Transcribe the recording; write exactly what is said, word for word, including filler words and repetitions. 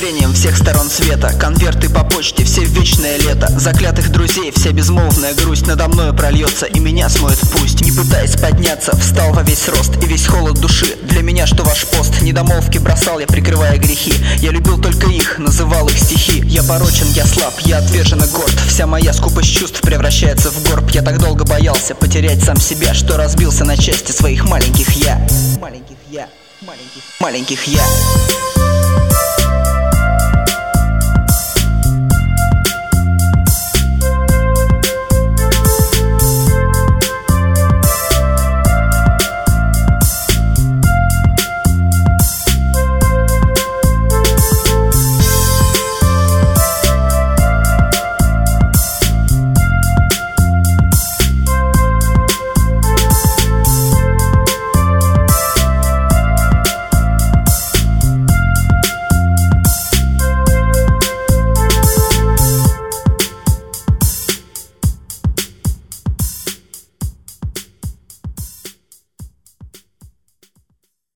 одобрением всех сторон света. Конверты по почте, все в вечное лето. Заклятых друзей, вся безмолвная грусть надо мною прольется и меня смоет пусть. Не пытаясь подняться, встал во весь рост и весь холод души. Для меня что ваш пост, недомолвки бросал я, прикрывая грехи. Я любил только их, называл их стихи. Я порочен, я слаб, я отвержен и горд. Вся моя скупость чувств превращается в горб. Я так долго боялся потерять сам себя, что разбился на части своих маленьких я. Маленьких я, маленьких, маленьких я.